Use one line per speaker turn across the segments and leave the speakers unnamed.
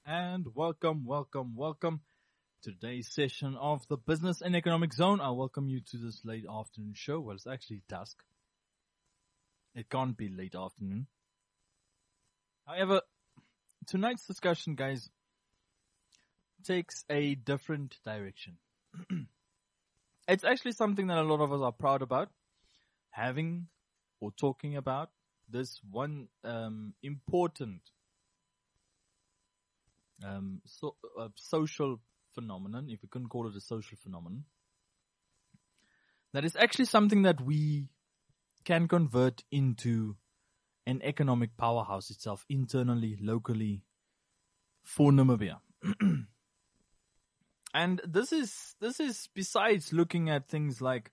and welcome to today's session of the Business and Economic Zone. I welcome you to this late afternoon show. Well, it's actually dusk. It can't be late afternoon. However, tonight's discussion, guys, takes a different direction. It's actually something that a lot of us are proud about, having or talking about this one important social phenomenon, if we couldn't call it a social phenomenon, that is actually something that we can convert into an economic powerhouse itself, internally, locally, for Namibia. And this is besides looking at things like,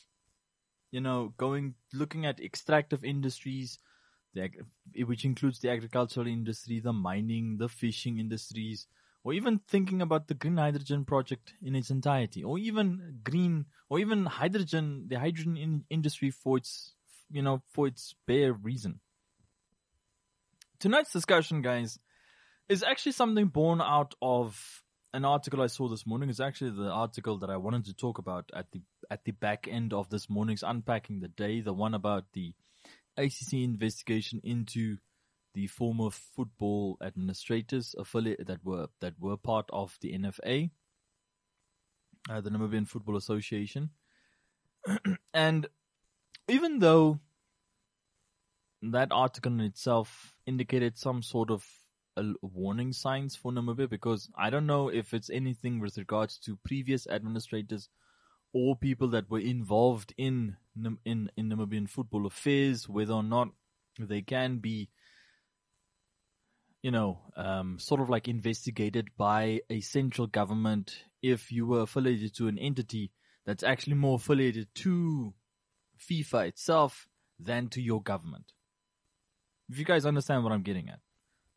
looking at extractive industries, which includes the agricultural industry, the mining, the fishing industries, or even thinking about the green hydrogen project in its entirety, or even hydrogen, the hydrogen industry for its bare reason. Tonight's discussion, guys, is actually something born out of an article I saw this morning. It's actually the article that I wanted to talk about at the back end of this morning's Unpacking the Day, the one about the ACC investigation into the former football administrators affiliate that were part of the NFA, the Namibian Football Association. And even though that article in itself indicated some sort of warning signs for Namibia, because I don't know if it's anything with regards to previous administrators or people that were involved in Namibian football affairs, whether or not they can be, sort of like investigated by a central government if you were affiliated to an entity that's actually more affiliated to FIFA itself than to your government. If you guys understand what I'm getting at.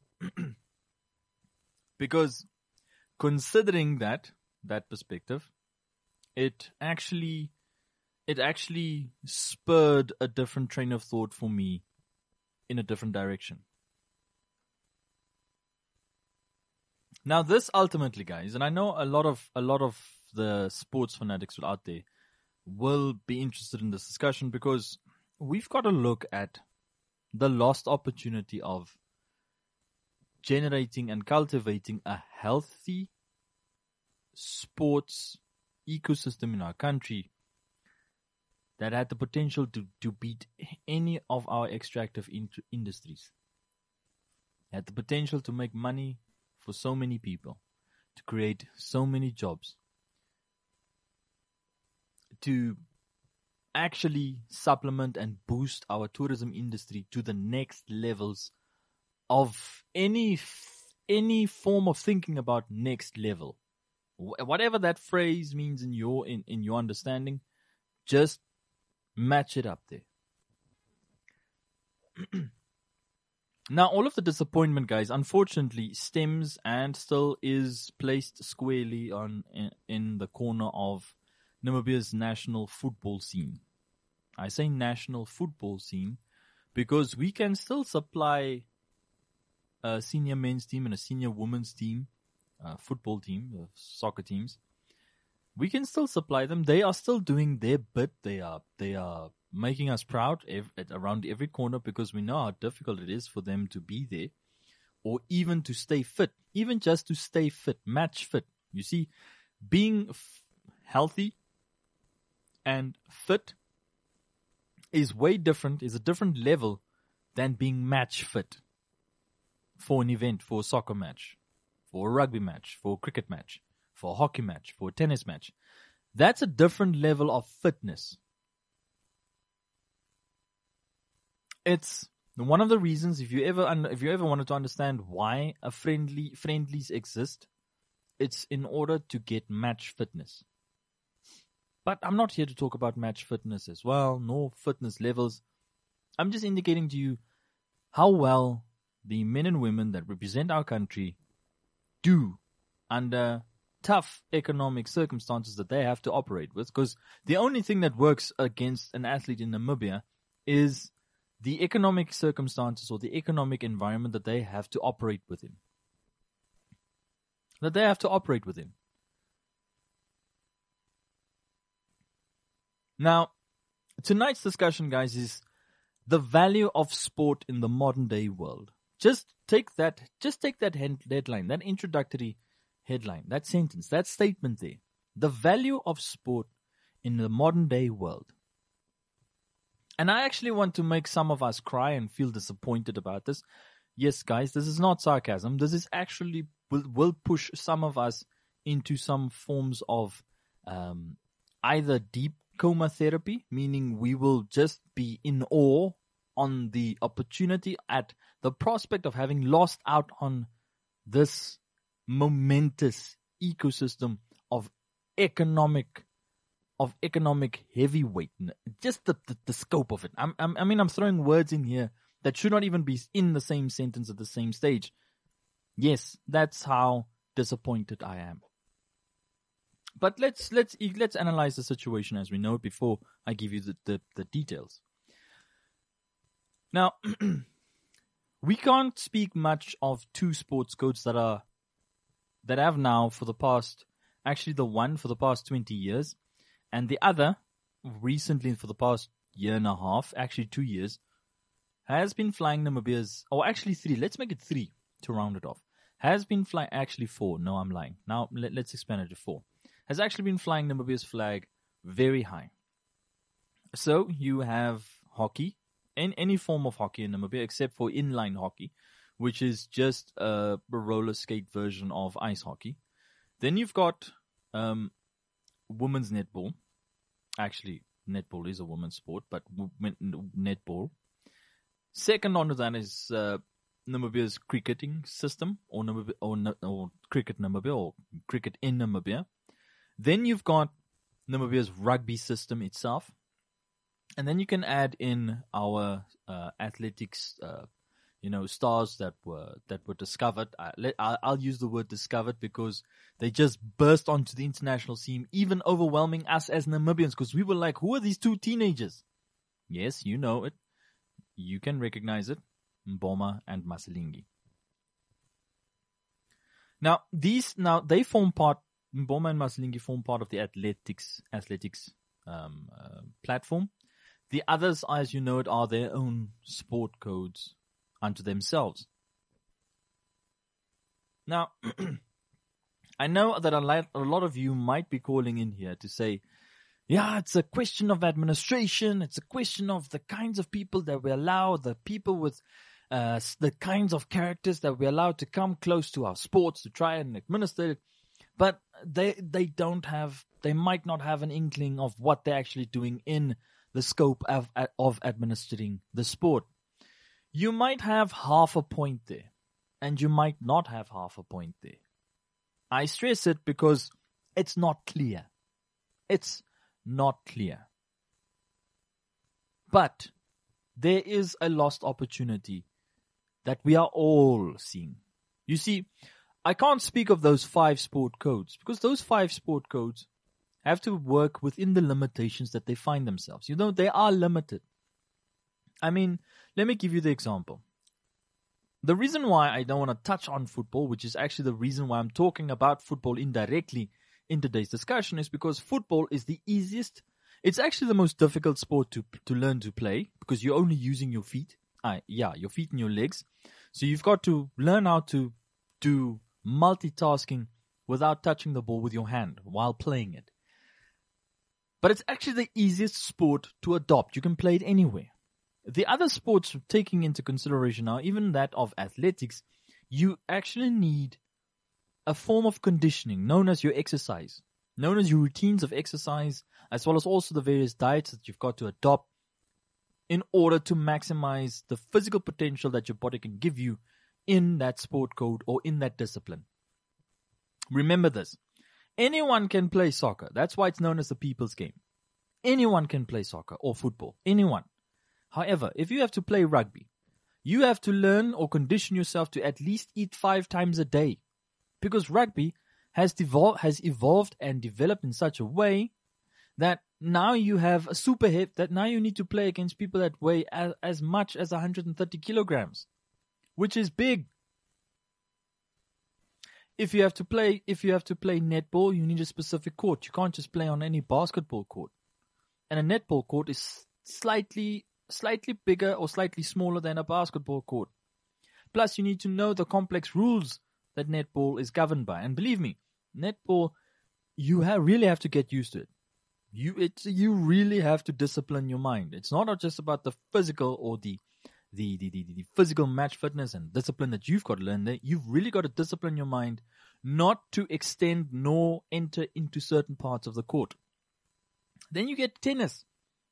Because considering that perspective, it actually spurred a different train of thought for me in a different direction. Now, this ultimately, guys, and I know a lot of the sports fanatics out there will be interested in this discussion, because we've got to look at the lost opportunity of generating and cultivating a healthy sports ecosystem in our country that had the potential to beat any of our extractive industries. Had the potential to make money for so many people, to create so many jobs, to actually supplement and boost our tourism industry to the next levels of any form of thinking about next level. Whatever that phrase means in your understanding, just match it up there. Now, all of the disappointment, guys, unfortunately stems and still is placed squarely in the corner of Namibia's national football scene. I say national football scene because we can still supply a senior men's team and a senior women's team, football team, soccer teams. We can still supply them. They are still doing their bit. They are making us proud around every corner, because we know how difficult it is for them to be there, or even to stay fit, even just to stay fit, match fit. You see, being healthy and fit is way different, is a different level than being match fit for an event, for a soccer match, for a rugby match, for a cricket match, for a hockey match, for a tennis match. That's a different level of fitness. It's one of the reasons, if you ever wanted to understand why a friendlies exist, it's in order to get match fitness. But I'm not here to talk about match fitness as well, nor fitness levels. I'm just indicating to you how well the men and women that represent our country do under tough economic circumstances that they have to operate with. Because the only thing that works against an athlete in Namibia is the economic circumstances or the economic environment that they have to operate within. that they have to operate within. Now, tonight's discussion, guys, is the value of sport in the modern day world. Just take that headline, that introductory headline, that sentence, that statement there. The value of sport in the modern day world. And I actually want to make some of us cry and feel disappointed about this. Yes, guys, this is not sarcasm. This is actually will push some of us into some forms of either deep coma therapy, meaning we will just be in awe on the opportunity at the prospect of having lost out on this momentous ecosystem of economic heavyweight. Just the scope of it. I'm throwing words in here that should not even be in the same sentence at the same stage. Yes, that's how disappointed I am. But let's analyze the situation as we know it before I give you the details. Now, we can't speak much of two sports codes that have now for the past, actually the one for the past 20 years, and the other recently for the past year and a half, actually 2 years, has been flying Namibia's, or actually 3, let's make it 3 to round it off, has been flying, actually 4, no I'm lying, now let's expand it to 4, has actually been flying Namibia's flag very high. So you have hockey, in any form of hockey in Namibia except for inline hockey, which is just a roller skate version of ice hockey. Then you've got women's netball. Actually, netball is a women's sport, but netball. Second on to that is Namibia's cricketing system, or cricket Namibia, or cricket in Namibia. Then you've got Namibia's rugby system itself. And then you can add in our athletics, stars that were discovered. I'll use the word discovered because they just burst onto the international scene, even overwhelming us as Namibians, because we were like, who are these two teenagers? Yes, you know it. You can recognize it. Mboma and Masilingi. Now, they form part, Mboma and Masilingi form part of the athletics platform. The others, as you know it, are their own sport codes unto themselves. Now, I know that a lot of you might be calling in here to say, yeah, it's a question of administration. It's a question of the kinds of people that we allow, the people with the kinds of characters that we allow to come close to our sports to try and administer it. But they might not have an inkling of what they're actually doing in the scope of administering the sport. You might have half a point there, and you might not have half a point there. I stress it because it's not clear. It's not clear. But there is a lost opportunity that we are all seeing. You see, I can't speak of those 5 sport codes because those 5 sport codes have to work within the limitations that they find themselves. They are limited. I mean, let me give you the example. The reason why I don't want to touch on football, which is actually the reason why I'm talking about football indirectly in today's discussion, is because football is the easiest. It's actually the most difficult sport to learn to play because you're only using your feet. Your feet and your legs. So you've got to learn how to do multitasking without touching the ball with your hand while playing it. But it's actually the easiest sport to adopt. You can play it anywhere. The other sports taking into consideration now, even that of athletics, you actually need a form of conditioning known as your exercise, known as your routines of exercise, as well as also the various diets that you've got to adopt in order to maximize the physical potential that your body can give you in that sport code or in that discipline. Remember this. Anyone can play soccer. That's why it's known as the people's game. Anyone can play soccer or football. Anyone. However, if you have to play rugby, you have to learn or condition yourself to at least eat 5 times a day. Because rugby has evolved and developed in such a way that now you have a super hit, that now you need to play against people that weigh as much as 130 kilograms, which is big. if you have to play netball, you need a specific court. You can't just play on any basketball court. And a netball court is slightly bigger or slightly smaller than a basketball court. Plus, you need to know the complex rules that netball is governed by. And believe me, netball, you really have to get used to it. You really have to discipline your mind. It's not just about the physical or the physical match fitness and discipline that you've got to learn there. You've really got to discipline your mind not to extend nor enter into certain parts of the court. Then you get tennis.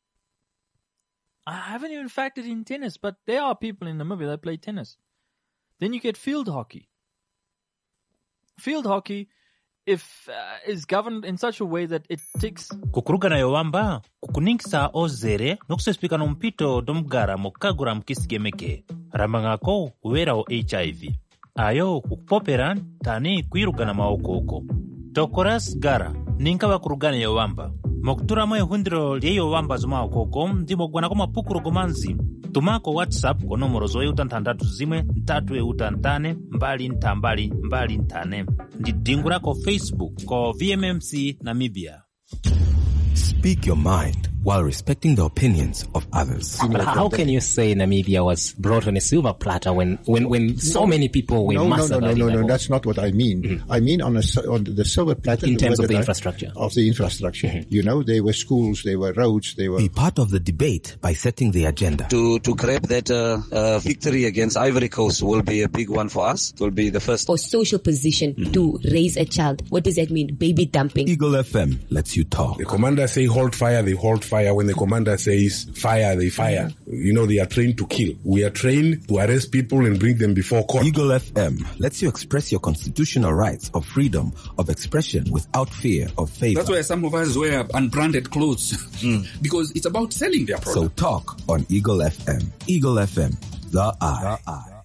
I haven't even factored in tennis, but there are people in Namibia that play tennis. Then you get field hockey. Field hockey is governed in such a way that it takes...
Kukuruga na yowamba, kukuniksa ozere, nokusespika nompito domgara mokagura mkisigemeke. Rambangako uwera o HIV. Ayo kupoperan tani kuiruga na maokoko. Tokoras gara, ninka wakurugana yowamba. Moktura moe hundiro liyo wamba zuma okoko, ndimo gwana koma pukuro gomanzi. Tumako WhatsApp ko nomoro zoe utantandatu zimwe, ntatu utantane, mbali ntane. Ndidingura ko Facebook, ko VMMC Namibia.
Speak your mind while respecting the opinions of others.
How can you say Namibia was brought on a silver platter when so many people were massacred?
No, that's not what I mean. Mm-hmm. I mean on the silver platter.
In terms of the infrastructure.
Of the infrastructure. Mm-hmm. You know, there were schools, there were roads, there were...
Be part of the debate by setting the agenda.
To grab that victory against Ivory Coast will be a big one for us. It will be the first...
For social position to raise a child. What does that mean? Baby dumping.
Eagle FM lets you talk.
The commander say hold fire, they hold fire. When the commander says fire, they fire. You know, they are trained to kill. We are trained to arrest people and bring them before court.
Eagle FM lets you express your constitutional rights of freedom of expression without fear of favor.
That's why some of us wear unbranded clothes. Because it's about selling their product.
So talk on Eagle FM. Eagle FM, the eye.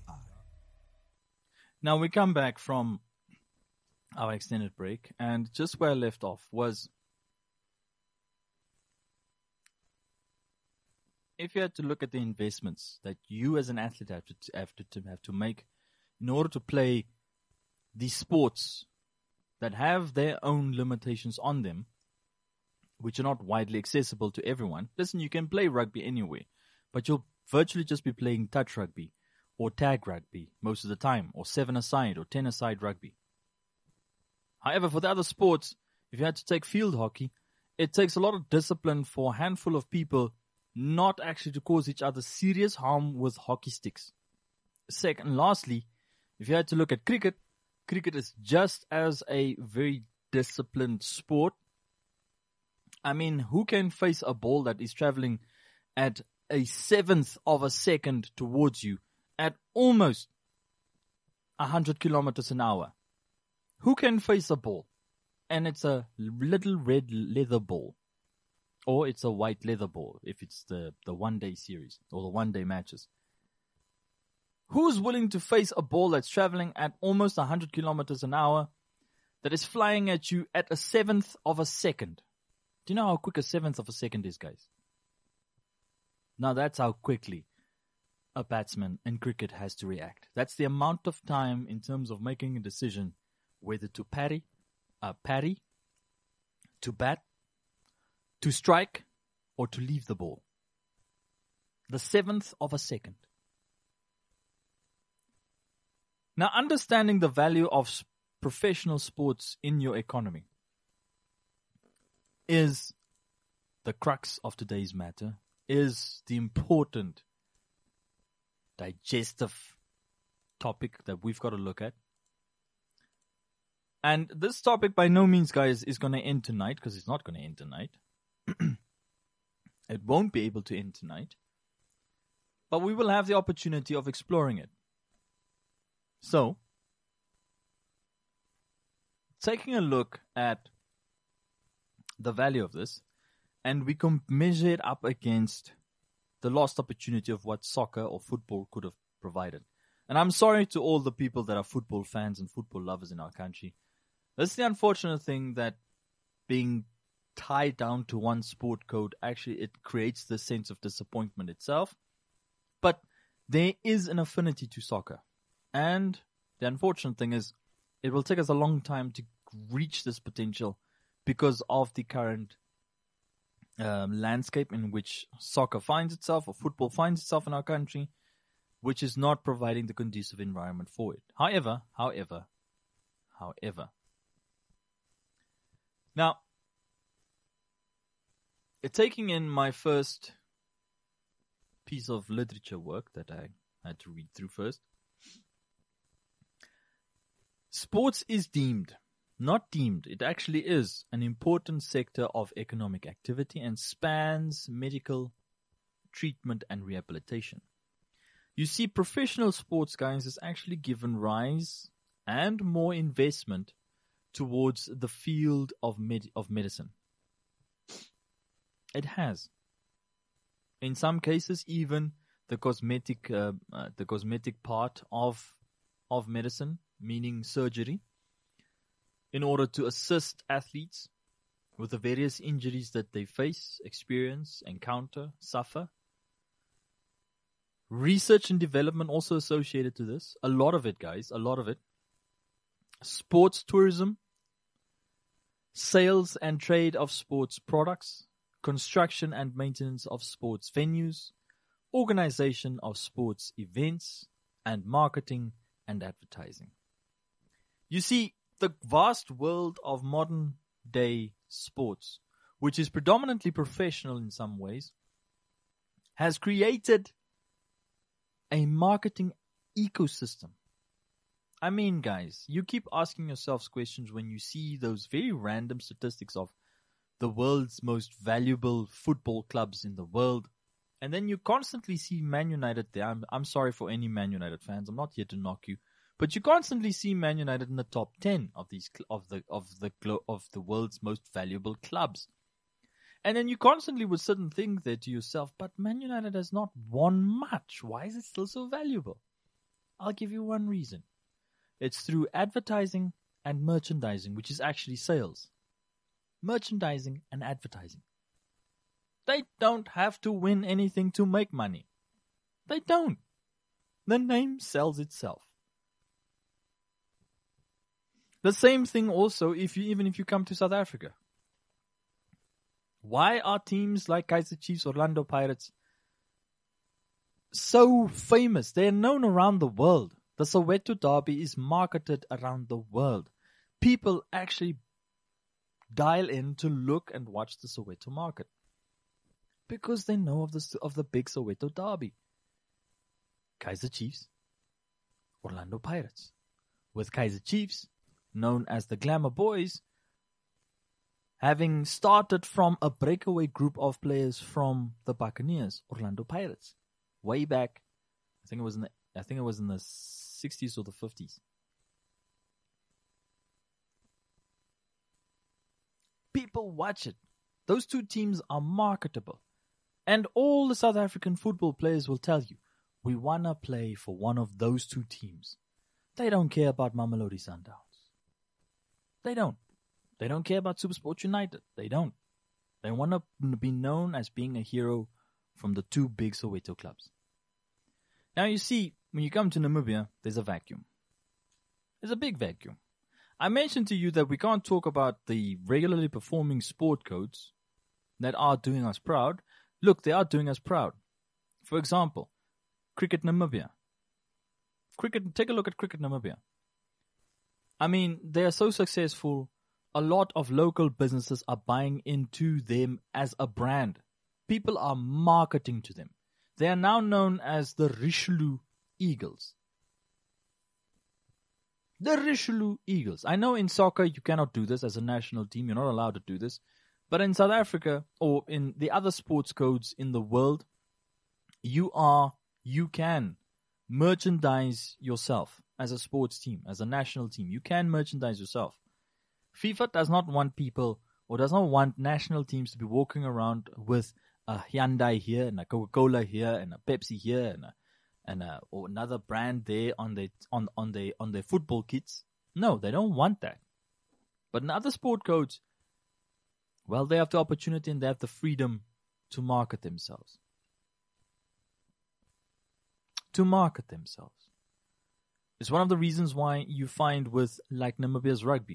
Now we come back from our extended break, and just where I left off was, if you had to look at the investments that you as an athlete have to make in order to play these sports that have their own limitations on them, which are not widely accessible to everyone. Listen, you can play rugby anywhere, but you'll virtually just be playing touch rugby or tag rugby most of the time, or 7-a-side or 10-a-side rugby. However, for the other sports, if you had to take field hockey, it takes a lot of discipline for a handful of people not actually to cause each other serious harm with hockey sticks. Second, lastly, if you had to look at cricket, cricket is just as a very disciplined sport. I mean, who can face a ball that is traveling at a 1/7 of a second towards you at almost 100 kilometers an hour? Who can face a ball? And it's a little red leather ball. Or it's a white leather ball if it's the one-day series or the one-day matches. Who's willing to face a ball that's traveling at almost 100 kilometers an hour that is flying at you at a 1/7 of a second? Do you know how quick a 1/7 of a second is, guys? Now that's how quickly a batsman in cricket has to react. That's the amount of time in terms of making a decision whether to parry, to bat, to strike, or to leave the ball. The 1/7 of a second. Now, understanding the value of professional sports in your economy is the crux of today's matter, is the important digestive topic that we've got to look at. And this topic by no means, guys, is going to end tonight, because it's not going to end tonight. It won't be able to end tonight. But we will have the opportunity of exploring it. So, taking a look at the value of this, and we can measure it up against the lost opportunity of what soccer or football could have provided. And I'm sorry to all the people that are football fans and football lovers in our country. That's the unfortunate thing, that being tied down to one sport code, actually it creates this sense of disappointment itself. But there is an affinity to soccer. And the unfortunate thing is, It will take us a long time to reach this potential because of the current landscape in which soccer finds itself, or football finds itself in our country, which is not providing the conducive environment for it. However, now, taking in my first piece of literature work that I had to read through first, sports is it actually is an important sector of economic activity and spans medical treatment and rehabilitation. You see, professional sports, guys, has actually given rise and more investment towards the field of medicine. It has. In some cases, even the cosmetic part of medicine, meaning surgery, in order to assist athletes with the various injuries that they face, experience, encounter, suffer. Research and development also associated to this. A lot of it, guys, a lot of it. Sports tourism, sales and trade of sports products, construction and maintenance of sports venues, organization of sports events, and marketing and advertising. You see, the vast world of modern day sports, which is predominantly professional in some ways, has created a marketing ecosystem. I mean, guys, you keep asking yourselves questions when you see those very random statistics of the world's most valuable football clubs in the world, and then you constantly see Man United there. I'm sorry for any Man United fans. I'm not here to knock you. But you constantly see Man United in the top 10 of these of the world's most valuable clubs, and then you constantly would sit and think there to yourself, but Man United has not won much. Why is it still so valuable? I'll give you one reason. It's through advertising and merchandising, which is actually sales. Merchandising and advertising. They don't have to win anything to make money. They don't. The name sells itself. The same thing also even if you come to South Africa. Why are teams like Kaizer Chiefs, Orlando Pirates so famous? They're known around the world. The Soweto Derby is marketed around the world. People actually dial in to look and watch the Soweto market because they know of the big Soweto Derby. Kaizer Chiefs, Orlando Pirates. With Kaizer Chiefs, known as the Glamour Boys, having started from a breakaway group of players from the Buccaneers, Orlando Pirates, way back, I think it was in the 60s or the 50s. People watch it. Those two teams are marketable. And all the South African football players will tell you, we want to play for one of those two teams. They don't care about Mamelodi Sundowns. They don't. They don't care about SuperSport United. They don't. They want to be known as being a hero from the two big Soweto clubs. Now you see, when you come to Namibia, there's a vacuum. There's a big vacuum. I mentioned to you that we can't talk about the regularly performing sport codes that are doing us proud. Look, they are doing us proud. For example, Cricket Namibia. Take a look at Cricket Namibia. I mean, they are so successful, a lot of local businesses are buying into them as a brand. People are marketing to them. They are now known as the Richelieu Eagles. The Richelieu Eagles. I know in soccer you cannot do this as a national team. You're not allowed to do this. But in South Africa or in the other sports codes in the world, you can merchandise yourself as a sports team, as a national team. You can merchandise yourself. FIFA does not want people or does not want national teams to be walking around with a Hyundai here and a Coca-Cola here and a Pepsi here or another brand there on their football kits. No, they don't want that. But in other sport codes, well, they have the opportunity and they have the freedom to market themselves. It's one of the reasons why you find with like Namibia's rugby.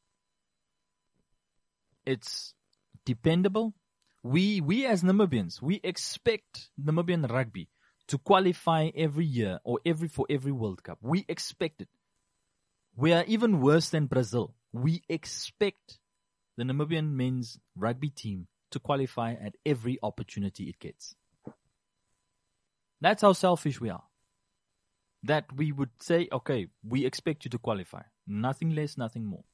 It's dependable. We as Namibians, we expect Namibian rugby to qualify every year or for every World Cup. We expect it. We are even worse than Brazil. We expect the Namibian men's rugby team to qualify at every opportunity it gets. That's how selfish we are. That we would say, okay, we expect you to qualify. Nothing less, nothing more.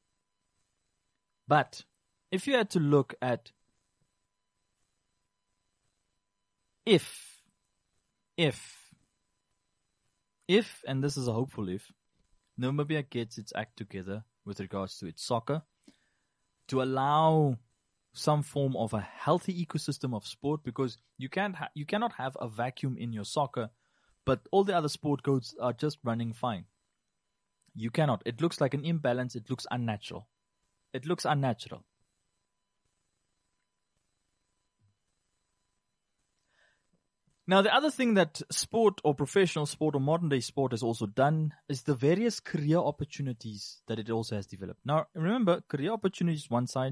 But if you had to look at if, and this is a hopeful if, Namibia gets its act together with regards to its soccer to allow some form of a healthy ecosystem of sport, because you cannot have a vacuum in your soccer, but all the other sport codes are just running fine. You cannot. It looks like an imbalance. It looks unnatural. Now, the other thing that sport or professional sport or modern day sport has also done is the various career opportunities that it also has developed. Now, remember, career opportunities one side,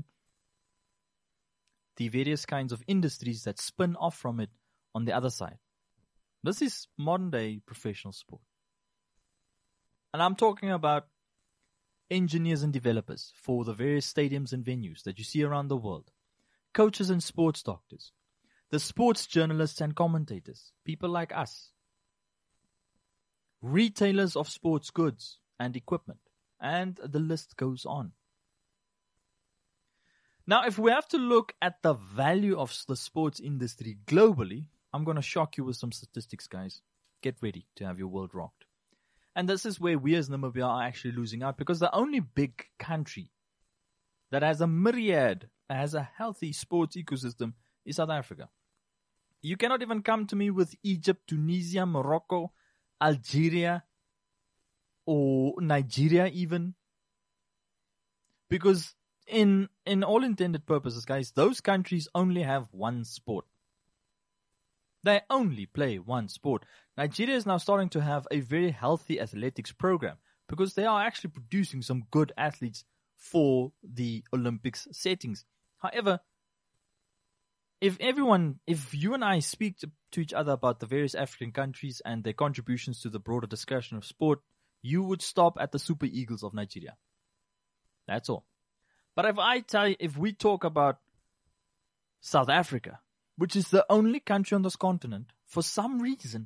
the various kinds of industries that spin off from it on the other side. This is modern day professional sport. And I'm talking about engineers and developers for the various stadiums and venues that you see around the world, coaches and sports doctors, the sports journalists and commentators, people like us, retailers of sports goods and equipment, and the list goes on. Now, if we have to look at the value of the sports industry globally, I'm going to shock you with some statistics, guys. Get ready to have your world rocked. And this is where we as Namibia are actually losing out, because the only big country that has a healthy sports ecosystem is South Africa. You cannot even come to me with Egypt, Tunisia, Morocco, Algeria, or Nigeria even. Because in all intended purposes, guys, those countries only have one sport. They only play one sport. Nigeria is now starting to have a very healthy athletics program because they are actually producing some good athletes for the Olympics settings. However, if you and I speak to each other about the various African countries and their contributions to the broader discussion of sport, you would stop at the Super Eagles of Nigeria. That's all. But if we talk about South Africa, which is the only country on this continent, for some reason,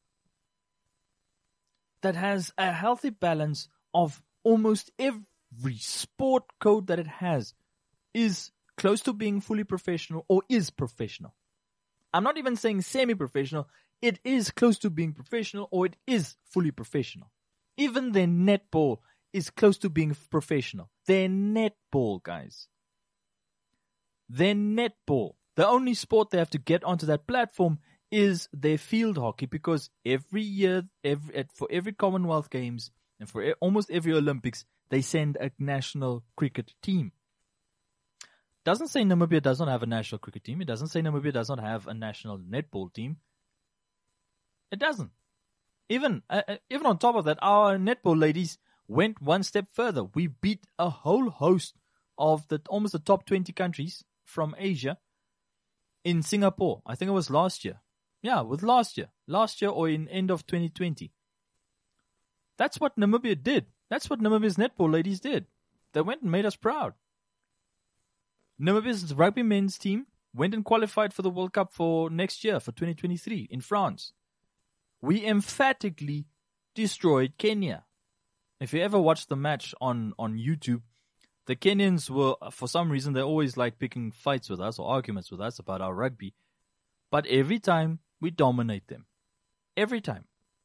that has a healthy balance of almost every sport code that it has, is close to being fully professional or is professional. I'm not even saying semi-professional. It is close to being professional or it is fully professional. Even their netball is close to being professional. Their netball, guys. Their netball. The only sport they have to get onto that platform is their field hockey, because every year, for every Commonwealth Games and for almost every Olympics, they send a national cricket team. Doesn't say Namibia does not have a national cricket team. It doesn't say Namibia does not have a national netball team. It doesn't. Even on top of that, our netball ladies went one step further. We beat a whole host of almost the top 20 countries from Asia in Singapore. I think it was last year. Yeah, with last year or in end of 2020. That's what Namibia did. That's what Namibia's netball ladies did. They went and made us proud. Namibia's rugby men's team went and qualified for the World Cup for next year, for 2023 in France. We emphatically destroyed Kenya. If you ever watched the match on YouTube, the Kenyans were, for some reason, they always like picking fights with us or arguments with us about our rugby. But every time, we dominate them. Every time.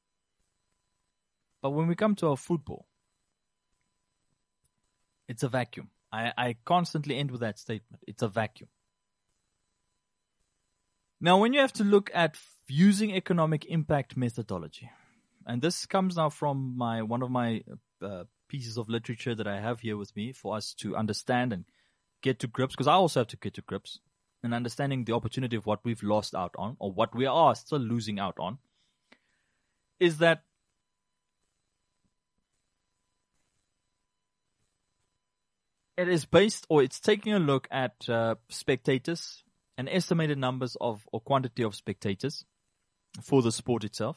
But when we come to our football, it's a vacuum. I constantly end with that statement. It's a vacuum. Now, when you have to look at using economic impact methodology, and this comes now from one of my pieces of literature that I have here with me for us to understand and get to grips, because I also have to get to grips in understanding the opportunity of what we've lost out on, or what we are still losing out on, is that It is based, or it's taking a look at spectators and estimated numbers of, or quantity of spectators for the sport itself.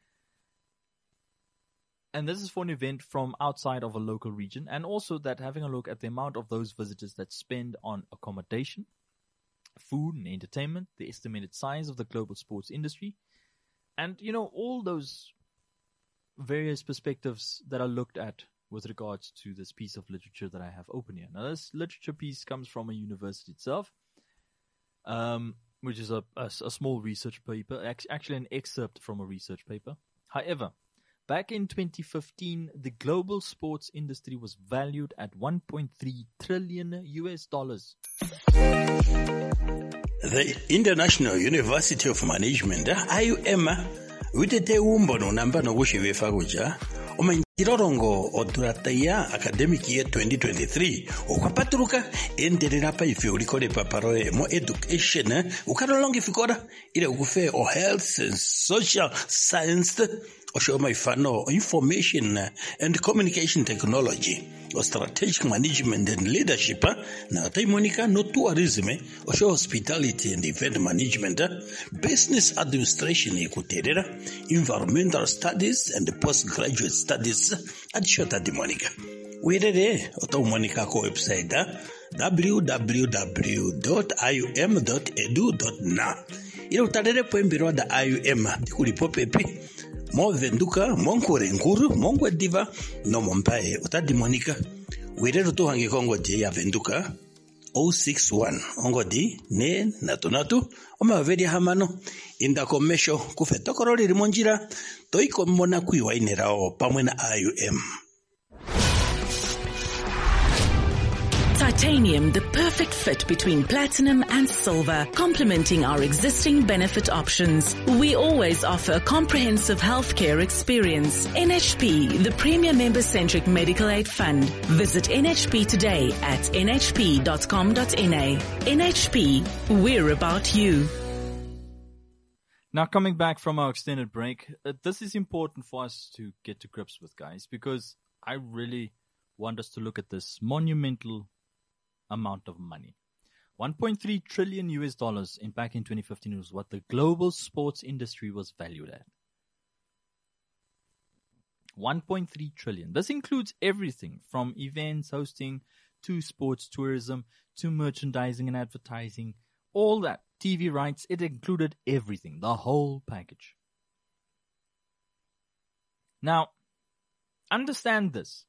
And this is for an event from outside of a local region, and also that having a look at the amount of those visitors that spend on accommodation, food and entertainment, the estimated size of the global sports industry, and, you know, all those various perspectives that are looked at with regards to this piece of literature that I have open here. Now, this literature piece comes from a university itself, which is a small research paper, actually an excerpt from a research paper. However, back in 2015, the global sports industry was valued at $1.3 trillion.
The International University of Management, IUM, witete umbono namba no kushivefa kuja, Chirorongo odurataya academic year 2023 okwapaturuka enderera pa ife ulikole paparoe mo education ukarolonga ifikora ile ukufe o health and social science oshoma ifano information and communication technology o strategic management and leadership na taimonika no tourism osho hospitality and event management business administration ikuterera environmental studies and postgraduate studies at Shota Di Monica. Wirere oto Monica ko website www.ium.edu.na. Ile utarere poembiro da IUM dikulipo pepe mo venduka monkore nguru mongwe diva no mompae otadi Monica. Wirere to hangi kongo je ya venduka 061 ongodi ne natunatu omaveri hamano inda komesho kufetokorori limonjira toiko mona kuiwa inerao pamwe na IUM.
Titanium, the perfect fit between platinum and silver, complementing our existing benefit options. We always offer a comprehensive healthcare experience. NHP, the premier member-centric medical aid fund. Visit NHP today at nhp.com.na. NHP, we're about you.
Now, coming back from our extended break, this is important for us to get to grips with, guys, because I really want us to look at this monumental amount of money. $1.3 trillion back in 2015 was what the global sports industry was valued at. 1.3 trillion. This includes everything from events hosting to sports tourism to merchandising and advertising, all that. TV rights, it included everything, the whole package. Now, understand this.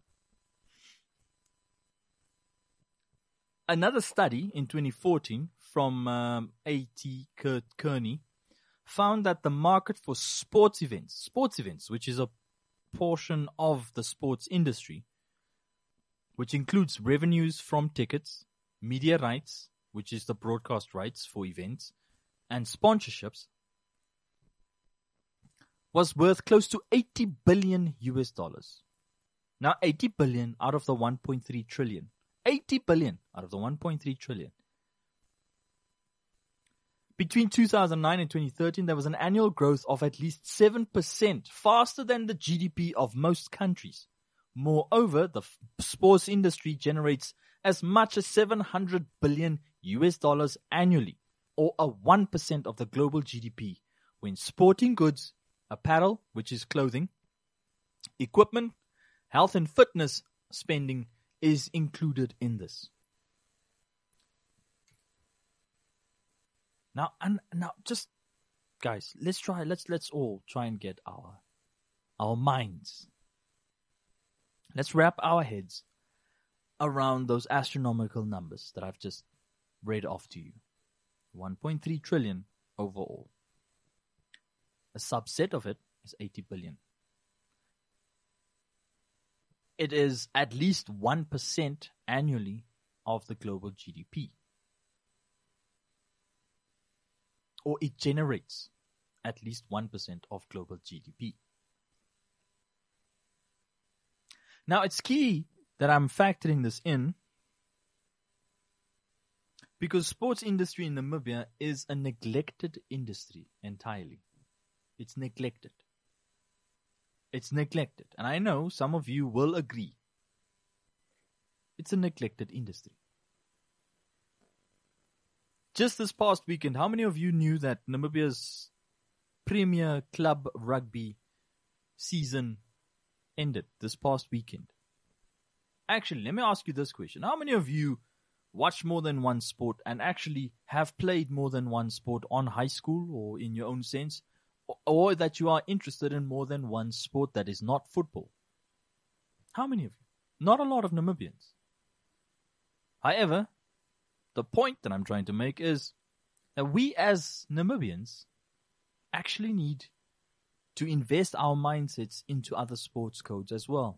Another study in 2014 from A.T. Kearney found that the market for sports events, which is a portion of the sports industry, which includes revenues from tickets, media rights, which is the broadcast rights for events, and sponsorships, was worth close to $80 billion. Now, 80 billion out of the 1.3 trillion. 80 billion out of the 1.3 trillion. Between 2009 and 2013, there was an annual growth of at least 7%, faster than the GDP of most countries. Moreover, the sports industry generates as much as $700 billion annually, or a 1% of the global GDP, when sporting goods, apparel, which is clothing, equipment, health and fitness spending is included in this. Now, just guys, let's all try and get our minds. Let's wrap our heads around those astronomical numbers that I've just read off to you. 1.3 trillion overall. A subset of it is 80 billion. It is at least 1% annually of the global GDP. Or it generates at least 1% of global GDP. Now, it's key that I'm factoring this in because sports industry in Namibia is a neglected industry entirely. It's neglected. It's neglected. And I know some of you will agree. It's a neglected industry. Just this past weekend, how many of you knew that Namibia's Premier Club Rugby season ended this past weekend? Actually, let me ask you this question. How many of you watch more than one sport and actually have played more than one sport on high school or in your own sense? Or that you are interested in more than one sport that is not football? How many of you? Not a lot of Namibians. However, the point that I'm trying to make is that we as Namibians actually need to invest our mindsets into other sports codes as well.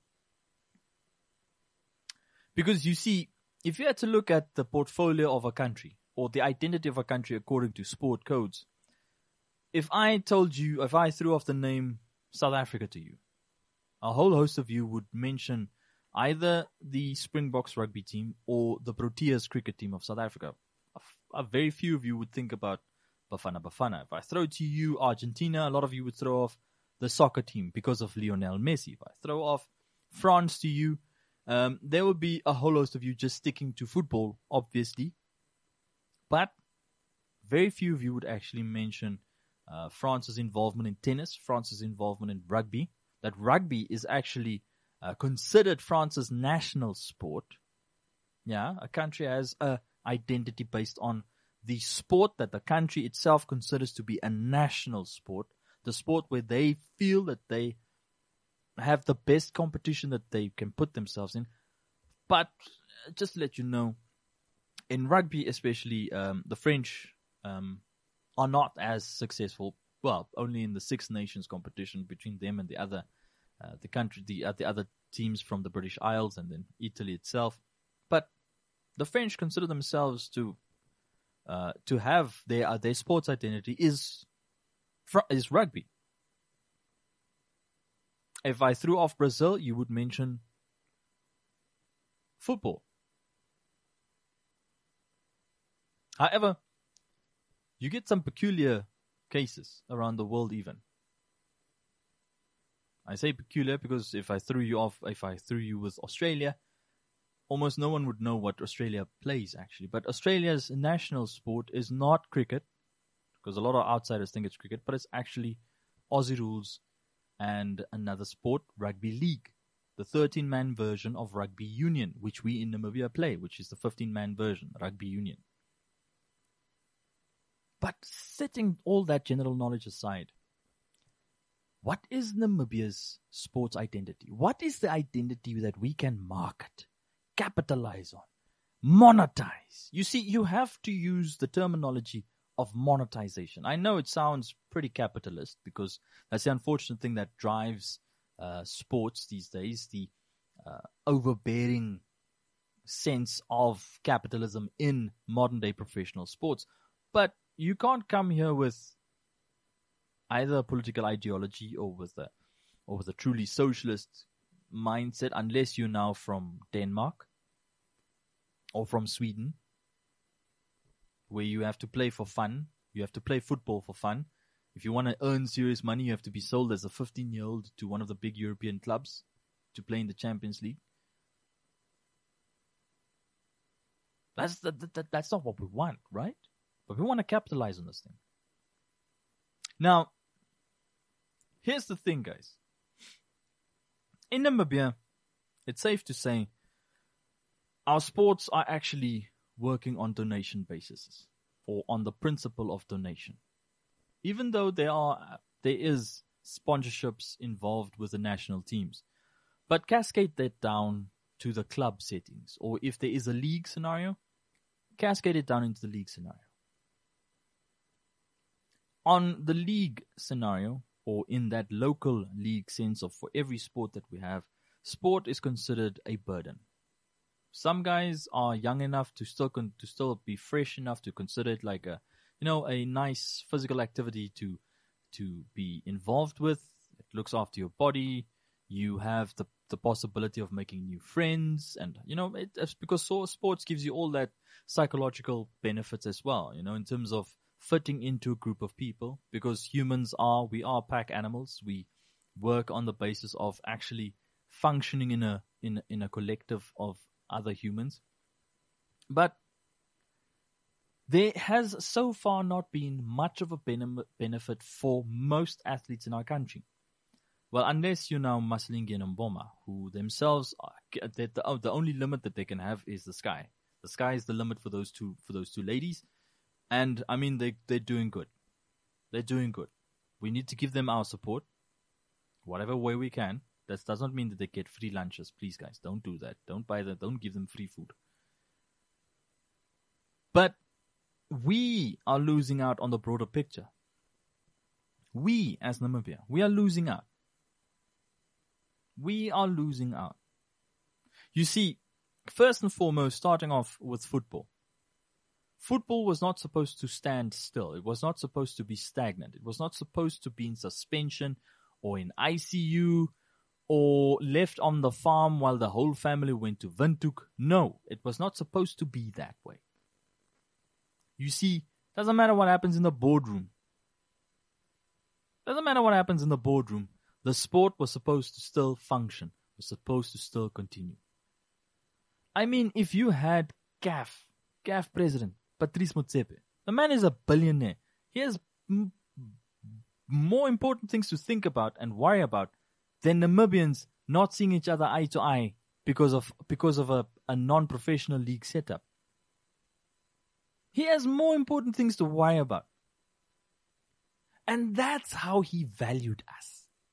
Because you see, if you had to look at the portfolio of a country or the identity of a country according to sport codes, if I threw off the name South Africa to you, a whole host of you would mention either the Springboks rugby team or the Proteas cricket team of South Africa. A very few of you would think about Bafana Bafana. If I throw to you Argentina, a lot of you would throw off the soccer team because of Lionel Messi. If I throw off France to you, there would be a whole host of you just sticking to football, obviously. But very few of you would actually mention France's involvement in tennis, France's involvement in rugby. That rugby is actually considered France's national sport. Yeah, a country has an identity based on the sport that the country itself considers to be a national sport, the sport where they feel that they have the best competition that they can put themselves in. But just to let you know, in rugby especially, the French are not as successful. Well, only in the Six Nations competition between them and the other the other teams from the British Isles and then Italy itself. But the French consider themselves to have their sports identity is rugby. If I threw off Brazil, you would mention football. However, you get some peculiar cases around the world even. I say peculiar because if I threw you with Australia, almost no one would know what Australia plays actually. But Australia's national sport is not cricket, because a lot of outsiders think it's cricket, but it's actually Aussie rules and another sport, rugby league, the 13-man version of rugby union, which we in Namibia play, which is the 15-man version, rugby union. But setting all that general knowledge aside, what is Namibia's sports identity? What is the identity that we can market, capitalize on, monetize? You see, you have to use the terminology of monetization. I know it sounds pretty capitalist because that's the unfortunate thing that drives sports these days, the overbearing sense of capitalism in modern-day professional sports. But you can't come here with either a political ideology or with a truly socialist mindset unless you're now from Denmark or from Sweden, where you have to play for fun. You have to play football for fun. If you want to earn serious money, you have to be sold as a 15-year-old to one of the big European clubs to play in the Champions League. That's not what we want, right? But we want to capitalize on this thing. Now, here's the thing, guys. In Namibia, it's safe to say our sports are actually working on donation basis or on the principle of donation. Even though there is sponsorships involved with the national teams. But cascade that down to the club settings. Or if there is a league scenario, cascade it down into the league scenario. On the league scenario, or in that local league sense of for every sport that we have, sport is considered a burden. Some guys are young enough to still be fresh enough to consider it like a nice physical activity to be involved with. It looks after your body. You have the possibility of making new friends, and it's because sports gives you all that psychological benefits as well. In terms of fitting into a group of people, because we are pack animals. We work on the basis of actually functioning in a in a collective of other humans. But there has so far not been much of a benefit for most athletes in our country. Well, unless you know Maslingi and Mboma, who themselves the only limit that they can have is the sky. The sky is the limit for those two ladies, and I mean they're doing good. They're doing good. We need to give them our support, whatever way we can. That does not mean that they get free lunches. Please, guys, don't do that. Don't buy that. Don't give them free food. But we are losing out on the broader picture. We, as Namibia, we are losing out. We are losing out. You see, first and foremost, starting off with football. Football was not supposed to stand still. It was not supposed to be stagnant. It was not supposed to be in suspension or in ICU or left on the farm while the whole family went to Windhoek. No, it was not supposed to be that way. You see, doesn't matter what happens in the boardroom. Doesn't matter what happens in the boardroom. The sport was supposed to still function. Was supposed to still continue. I mean, if you had CAF president, Patrice Motsepe, the man is a billionaire. He has more important things to think about and worry about than Namibians not seeing each other eye to eye because of a non-professional league setup. He has more important things to worry about. And that's how he valued us.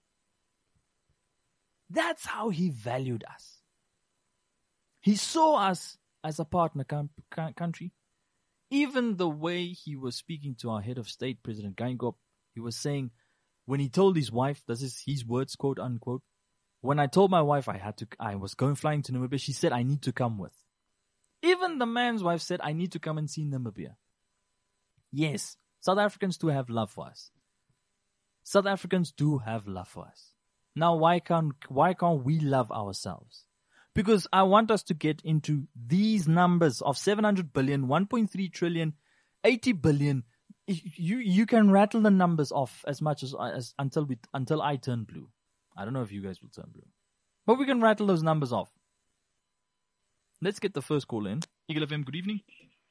That's how he valued us. He saw us as a partner country. Even the way he was speaking to our head of state, President Geingob, he was saying, when he told his wife, this is his words, quote unquote, when I told my wife I was going flying to Namibia, she said, I need to come with. Even the man's wife said, I need to come and see Namibia. Yes, South Africans do have love for us. South Africans do have love for us. Now, why can't we love ourselves? Because I want us to get into these numbers of 700 billion, 1.3 trillion, 80 billion. You can rattle the numbers off as much as until I turn blue. I don't know if you guys will turn blue, but we can rattle those numbers off. Let's get the first call in. Eagle FM, good evening.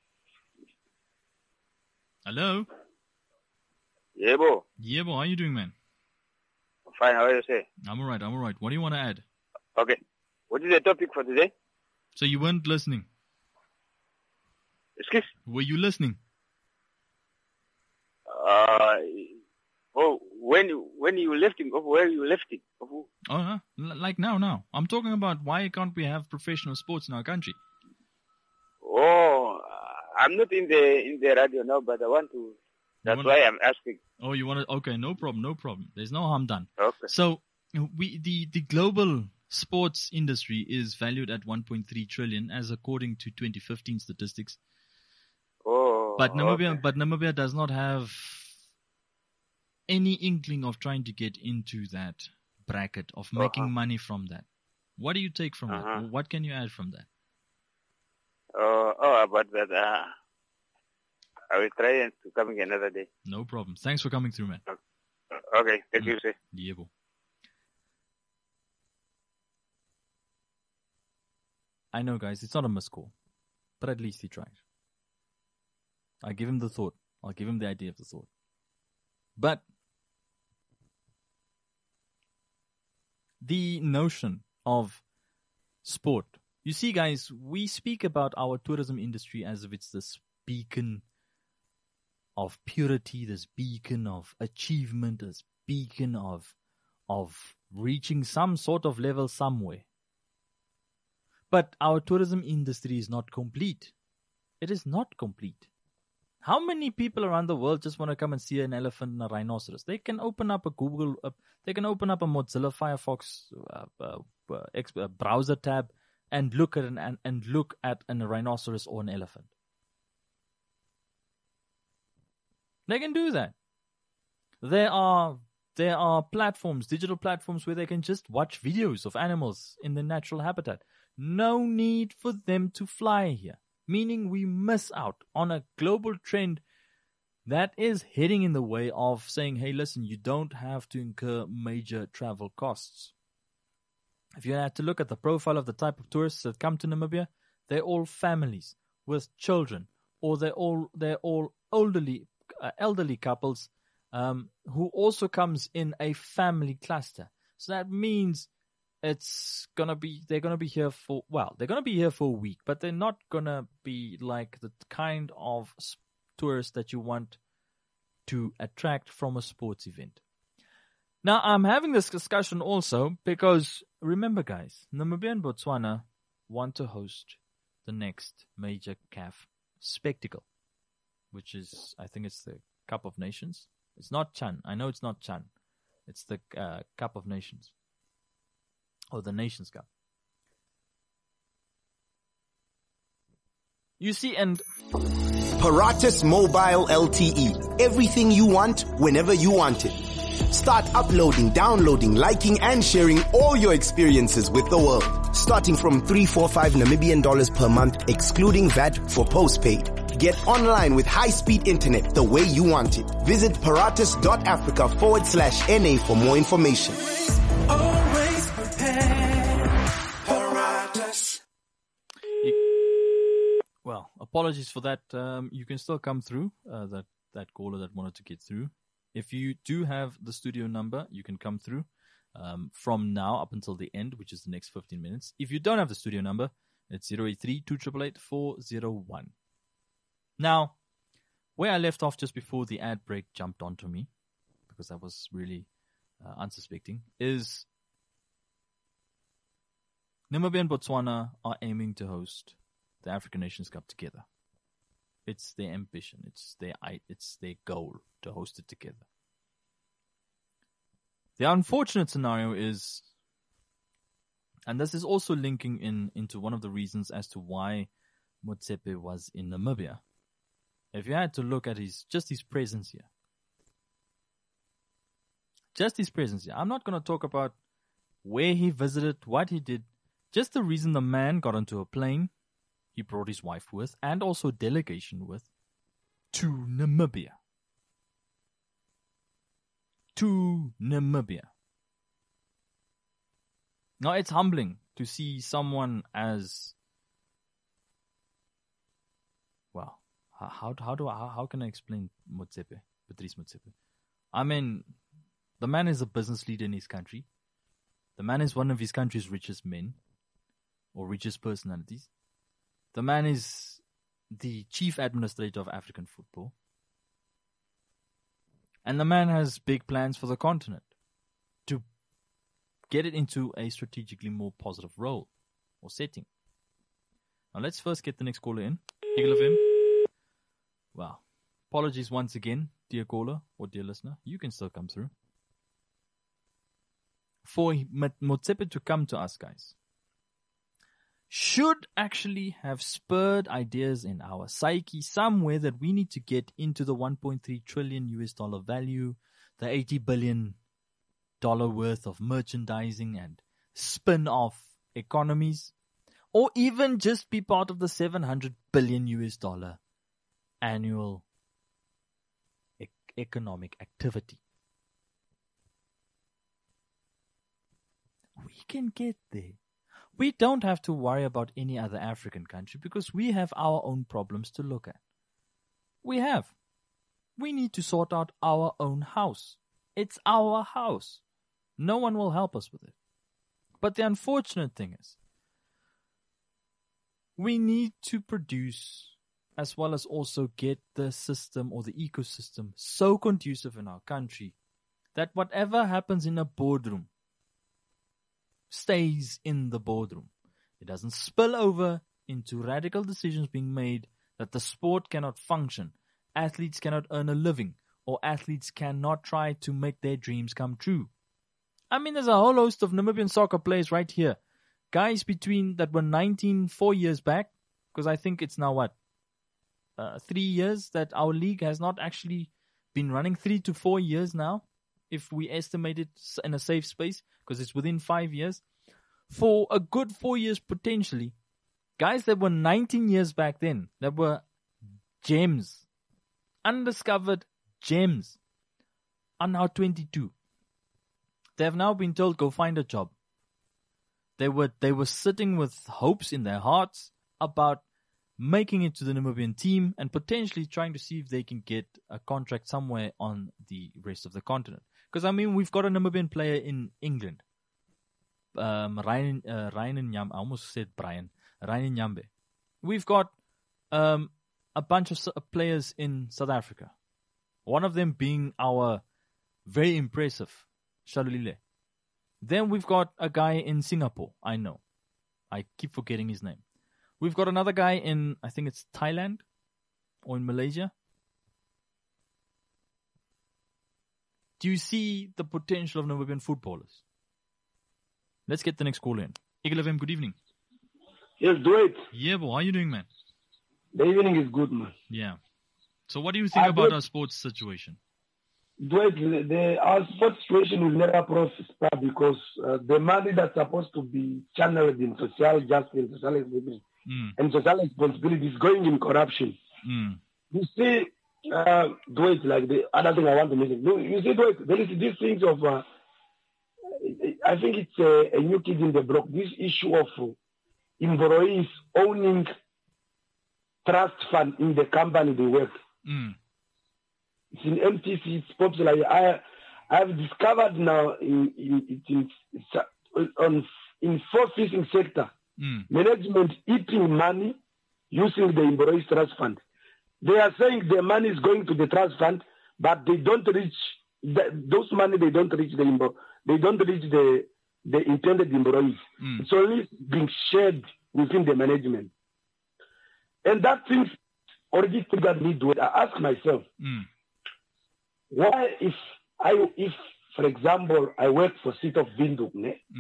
Hello.
Yebo.
Yebo, how are you doing, man?
I'm fine. How are you, sir?
I'm all right. What do you want to add?
Okay. What is the topic for today?
So you weren't listening?
Excuse?
Were you listening?
When you lifting, of where you lifting? Of who?
Like now. I'm talking about why can't we have professional sports in our country?
Oh, I'm not in the radio now, but I want to. That's why I'm asking.
Oh, you want to? Okay, no problem. There's no harm done.
Okay.
So the global sports industry is valued at 1.3 trillion, as according to 2015 statistics.
Oh.
But Namibia does not have any inkling of trying to get into that bracket of making money from that. What do you take from that? What can you add from that?
About that, I will try to come another day.
No problem. Thanks for coming through, man.
Okay, thank you, sir.
Yebo. I know, guys, it's not a missed call, but at least he tried. I give him the thought. I'll give him the idea of the thought. But the notion of sport. You see, guys, we speak about our tourism industry as if it's this beacon of purity, this beacon of achievement, this beacon of reaching some sort of level somewhere. But our tourism industry is not complete. It is not complete. How many people around the world just want to come and see an elephant and a rhinoceros? They can open up a they can open up a Mozilla Firefox browser tab and look at a rhinoceros or an elephant. They can do that. There are platforms, digital platforms, where they can just watch videos of animals in their natural habitat. No need for them to fly here. Meaning we miss out on a global trend that is heading in the way of saying, hey, listen, you don't have to incur major travel costs. if you had to look at the profile of the type of tourists that come to Namibia, they're all families with children, or they're all elderly couples who also comes in a family cluster. So that means they're gonna be here for a week, but they're not gonna be like the kind of tourists that you want to attract from a sports event. Now, I'm having this discussion also because, remember guys, Namibia and Botswana want to host the next major CAF spectacle, which is, I think it's the Cup of Nations. It's not Chan. I know it's not Chan. It's the Cup of Nations. Or the Nations Cup. You see, and
Paratus Mobile LTE. Everything you want, whenever you want it. Start uploading, downloading, liking, and sharing all your experiences with the world. Starting from 345 Namibian dollars per month, excluding VAT for postpaid. Get online with high-speed internet the way you want it. Visit paratus.africa/NA for more information.
Always prepared. Paratus.
Well, apologies for that. You can still come through, that caller that wanted to get through. If you do have the studio number, you can come through from now up until the end, which is the next 15 minutes. If you don't have the studio number, it's 083-288-401. Now, where I left off just before the ad break jumped onto me, because I was really unsuspecting, is Namibia and Botswana are aiming to host the African Nations Cup together. It's their ambition. It's their goal to host it together. The unfortunate scenario is, and this is also linking into one of the reasons as to why Motsepe was in Namibia. If you had to look at his presence here. Just his presence here. I'm not going to talk about where he visited, what he did. Just the reason the man got onto a plane, he brought his wife with, and also a delegation with, to Namibia. To Namibia. Now, it's humbling to see someone as, well, how can I explain Motsepe, Patrice Motsepe? I mean, the man is a business leader in his country. The man is one of his country's richest men, or richest personalities. The man is the chief administrator of African football. And the man has big plans for the continent to get it into a strategically more positive role or setting. Now let's first get the next caller in. Eagle FM. Wow. Apologies once again, dear caller or dear listener. You can still come through. For Motsepe to come to us, guys, should actually have spurred ideas in our psyche somewhere that we need to get into the $1.3 trillion value, the $80 billion worth of merchandising and spin-off economies, or even just be part of the $700 billion annual economic activity. We can get there. We don't have to worry about any other African country because we have our own problems to look at. We need to sort out our own house. It's our house. No one will help us with it. But the unfortunate thing is, we need to produce as well as also get the system or the ecosystem so conducive in our country that whatever happens in a boardroom stays in the boardroom. It doesn't spill over into radical decisions being made that the sport cannot function, athletes cannot earn a living, or athletes cannot try to make their dreams come true. I mean, there's a whole host of Namibian soccer players right here. Guys that were 19 4 years back, because I think it's now 3 years that our league has not actually been running, 3 to 4 years now, if we estimate it in a safe space, because it's within 5 years. For a good 4 years potentially, guys that were 19 years back then, that were gems, undiscovered gems, are now 22. They have now been told, go find a job. They were sitting with hopes in their hearts about making it to the Namibian team and potentially trying to see if they can get a contract somewhere on the rest of the continent. Because, I mean, we've got a Namibian player in England. Ryan Nyambe. I almost said Brian. Ryan Nyambe. We've got a bunch of players in South Africa. One of them being our very impressive Shalulile. Then we've got a guy in Singapore. I know. I keep forgetting his name. We've got another guy in, I think it's Thailand or in Malaysia. Do you see the potential of Namibian footballers? Let's get the next call in. Eagle FM, good evening.
Yes, Dwight.
Yeah, boy. How are you doing, man?
The evening is good, man.
Yeah. So what do you think about our sports situation?
Dwight, our sports situation will never prosper because the money that's supposed to be channeled in social justice, social equity, and social responsibility is going in corruption. You see, Dwight, like the other thing I want to mention. You see, Dwight, there is these things of, I think it's a new kid in the block, this issue of employees owning trust fund in the company they work. It's in MTC, it's popular. I've discovered now in four fishing sector, management eating money using the employees trust fund. They are saying the money is going to the trust fund, but they don't reach those money. They don't reach the intended employees. It's only being shared within the management, and that thing already triggered me. I ask myself, why if for example I work for City of Windhoek,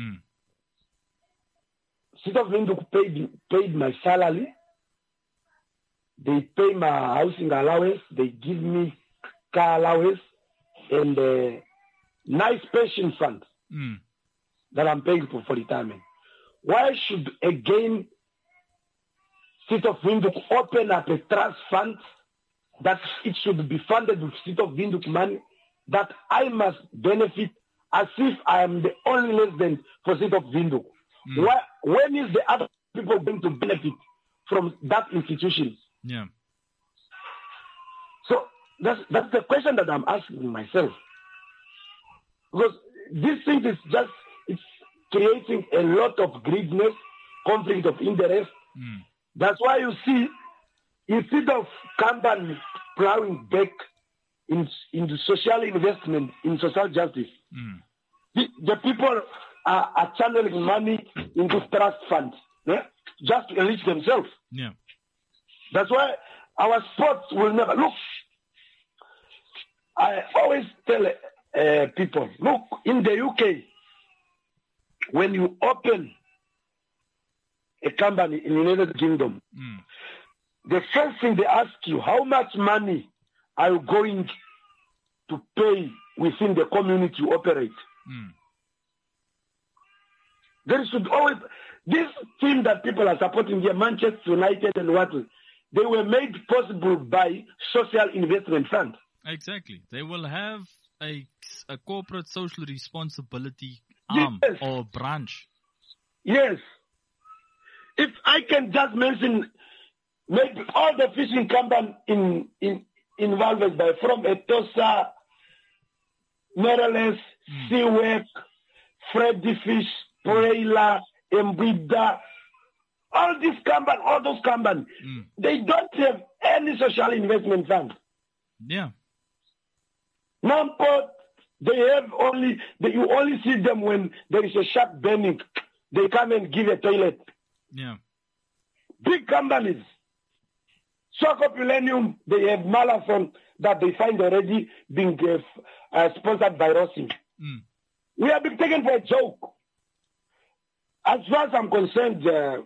City of Windhoek paid my salary. They pay my housing allowance. They give me car allowance and a nice pension fund that I'm paying for retirement. Why should again City of Windhoek open up a trust fund that it should be funded with City of Windhoek money that I must benefit as if I am the only resident for City of Windhoek? When is the other people going to benefit from that institution?
Yeah.
So that's the question that I'm asking myself. Because this thing is it's creating a lot of greediness, conflict of interest. That's why you see, instead of companies plowing back into social investment, in social justice, the people are channeling money into trust funds, just to enrich themselves.
Yeah.
That's why our sports will never look. I always tell people, look, in the UK, when you open a company in the United Kingdom, the first thing they ask you, how much money are you going to pay within the community you operate? There should always, this team that people are supporting here, Manchester United and what, they were made possible by social investment funds.
Exactly. They will have a corporate social responsibility arm or branch.
Yes. If I can just mention maybe all the fishing companies involved by from Etosa, Merriles, Seawork, Freddy Fish, Poela, Mbida, all those companies, they don't have any social investment fund.
Yeah.
Namport, you only see them when there is a shark burning. They come and give a toilet.
Yeah.
Big companies. Soccer Millennium, they have marathon that they find already being sponsored by Rossi. We have been taken for a joke. As far as I'm concerned,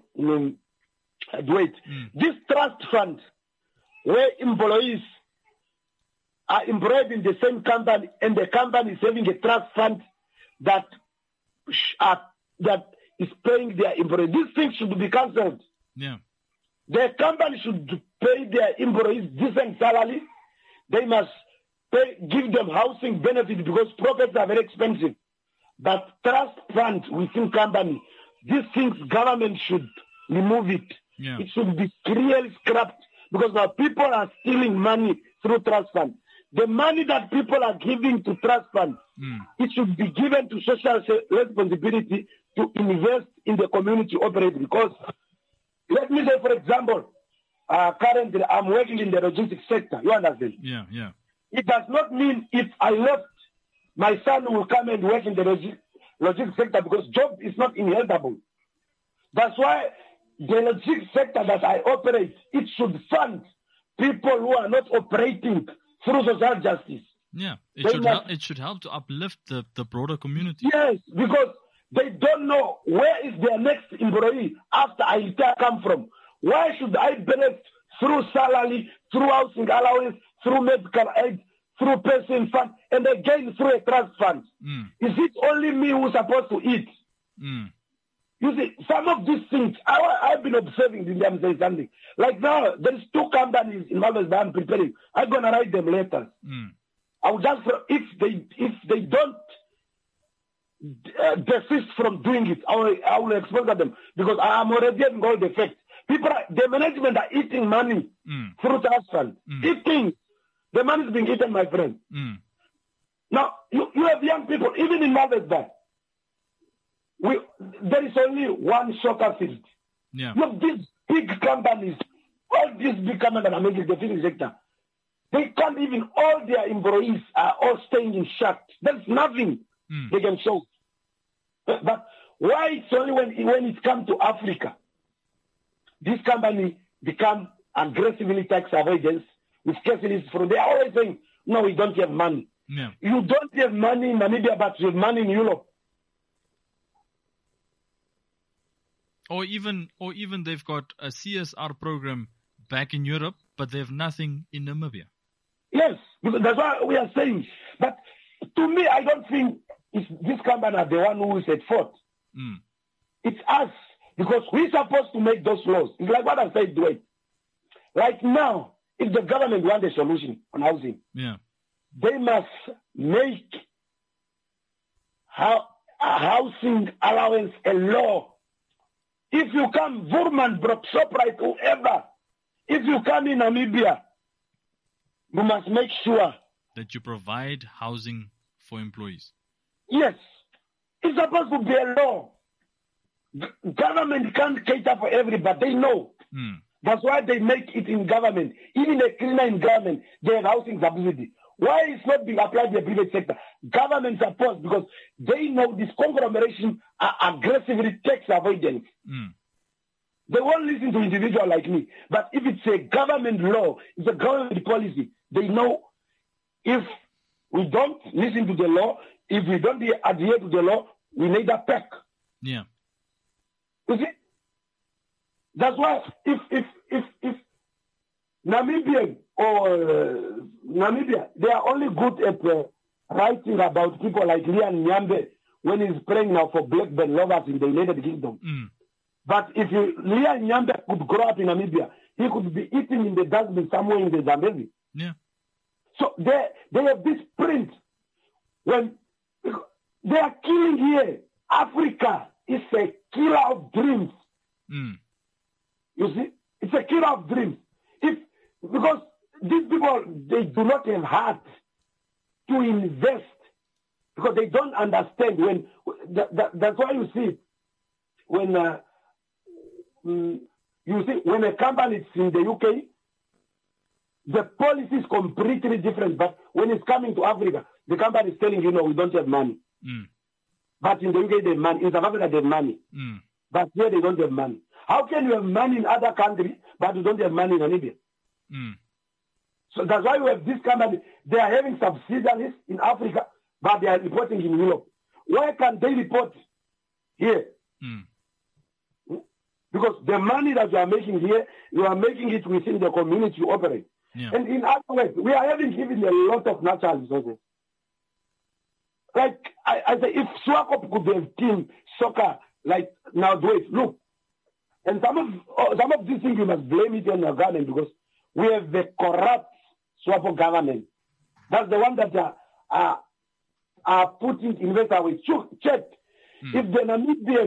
this trust fund where employees are employed in the same company and the company is having a trust fund that is paying their employees, these things should be cancelled.
Yeah.
The company should pay their employees decent salary. They must give them housing benefit because profits are very expensive. But trust funds within company these things, government should remove it.
Yeah.
It should be clearly scrapped because now people are stealing money through trust funds. The money that people are giving to trust funds, it should be given to social responsibility to invest in the community operate. Because, let me say, for example, currently I'm working in the logistics sector. You understand?
Yeah, yeah.
It does not mean if I left, my son will come and work in the logistics sector because job is not inheritable. That's why the logistics sector that I operate, it should fund people who are not operating through social justice.
Yeah, it should help to uplift the broader community.
Yes, because they don't know where is their next employee after I retire come from. Why should I benefit through salary, through housing allowance, through medical aid, through pension fund, and again through a trust fund? Is it only me who's supposed to eat? You see, some of these things, I've been observing this, I'm saying something. Like now, there's 2 companies in Malvers that I'm preparing. I'm going to write them letters. I will just, if they don't desist from doing it, I will expose them because I am already having all the facts. The management are eating money through trust fund. Eating. The money is being eaten, my friend. Now, you have young people, even in Malvers Bay. There is only one soccer field.
Yeah.
Look, these big companies, all these big companies that are making the fishing sector, they can't even, all their employees are all staying in shacks. There's nothing they can show. But why it's only when it comes to Africa, this company become aggressively tax avoidance with cases from, they are always saying, no, we don't have money.
Yeah.
You don't have money in Namibia, but you have money in Europe.
Or even they've got a CSR program back in Europe, but they have nothing in Namibia.
Yes, because that's what we are saying. But to me, I don't think this company are the one who is at fault. It's us, because we're supposed to make those laws. It's like what I said, Dwight. Like now, if the government wants a solution on housing, they must make a housing allowance a law. If you come, Vurman, Shoprite, whoever, if you come in Namibia, you must make sure
that you provide housing for employees.
Yes. It's supposed to be a law. Government can't cater for everybody. They know. That's why they make it in government. Even a cleaner in government, they have housing subsidy. Why it's not being applied in the private sector? Government supports because they know this conglomeration are aggressively tax avoidance. They won't listen to individuals like me. But if it's a government law, it's a government policy, they know if we don't listen to the law, if we don't adhere to the law, we need a pack.
Yeah.
You see? That's why if Namibia, they are only good at writing about people like Lian Nyambe when he's praying now for black band lovers in the United Kingdom. But if Lian Nyambe could grow up in Namibia, he could be eating in the dustbin somewhere in the Zambezi.
Yeah.
So they have this print. When they are killing here, Africa is a killer of dreams. You see? It's a killer of dreams. Because these people, they do not have heart to invest because they don't understand that's why you see when when a company is in the UK, the policy is completely different. But when it's coming to Africa, the company is telling you, no, we don't have money. But in the UK, they have money. In South Africa, they have money. But here, they don't have money. How can you have money in other countries, but you don't have money in Namibia? So that's why we have this company. They are having subsidiaries in Africa, but they are reporting in Europe. Why can't they report here? Because the money that you are making here, you are making it within the community you operate.
Yeah.
And in other words, we are having given a lot of natural resources. Like I say, if Swakop could have team soccer like now, do it. Look, and some of these things you must blame it on the government because we have the corrupt Swapo government. That's the one that are putting investors with check. If the Namibian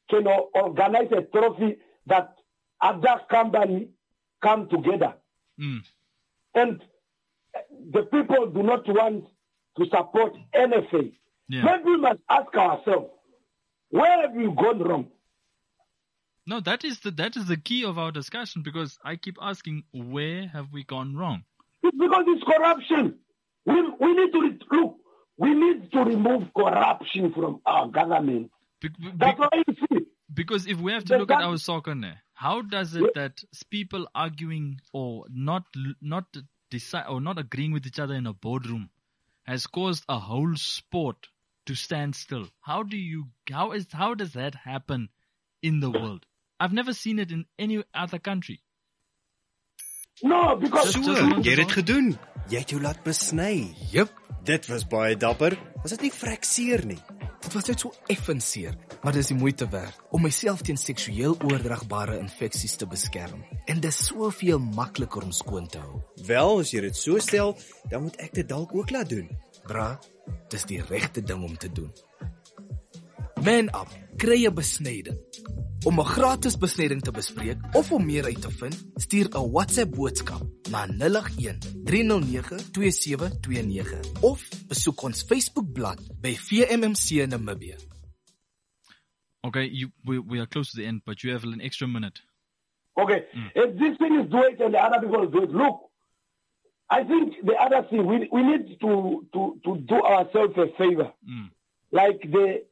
can organize a trophy that other companies come together. And the people do not want to support NFA. Maybe we must ask ourselves, where have we gone wrong?
No, that is the key of our discussion, because I keep asking, where have we gone wrong?
It's because it's corruption. We need to look. We need to remove corruption from our government. That's what I see.
Because if we have to look at our soccer now, how does it that people arguing or not decide or not agreeing with each other in a boardroom has caused a whole sport to stand still? How does that happen in the world? I've never seen it in any other country.
No, because
jy het dit gedoen. Jy het jou laat besny.
Jep,
dit was baie dapper. Was dit nie vrek seer nie?
Dit was net so effens seer, maar dis die moeite werd om myself teen seksueel oordraagbare infeksies te beskerm. En dis soveel makliker om skoon te hou.
Wel, as jy dit so stel, dan moet ek dit dalk ook laat doen.
Bra, dis die regte ding om te doen. Man Up, kry 'n besnyding. Om 'n gratis besnyding te bespreek of om meer uit te vind, stuur 'n WhatsApp boodskap na 081 309 2729 of besoek ons Facebookblad by VMMC Namibia.
Okay, we are close to the end, but you have an extra minute.
Okay, if this thing is doing it and the other people do it, look, I think the other thing, we need to do ourselves a favor. Like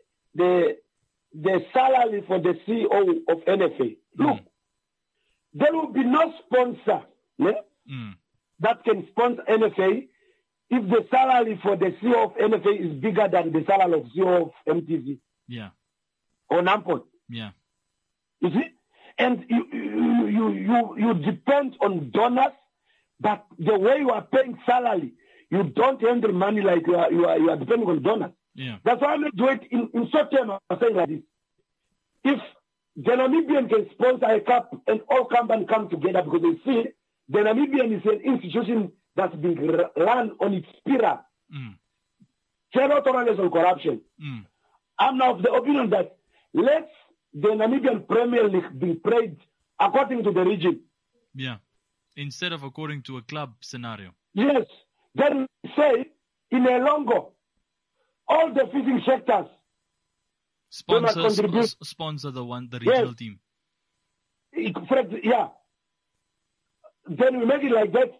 the salary for the CEO of NFA. Look, there will be no sponsor that can sponsor NFA if the salary for the CEO of NFA is bigger than the salary of CEO of MTV.
Yeah.
Or Nampon.
Yeah.
You see? And you depend on donors, but the way you are paying salary, you don't handle money like you are depending on donors.
Yeah.
That's why I'm going to do it in short term. I'm saying like this. If the Namibian can sponsor a cup and all companies come together because they see the Namibian is an institution that's being run on its spirit. Zero tolerance on corruption. I'm now of the opinion that let the Namibian Premier League be played according to the region.
Yeah. Instead of according to a club scenario.
Yes. Then say in a Longo, all the fishing sectors
sponsor the regional team.
Yeah. Then we make it like that.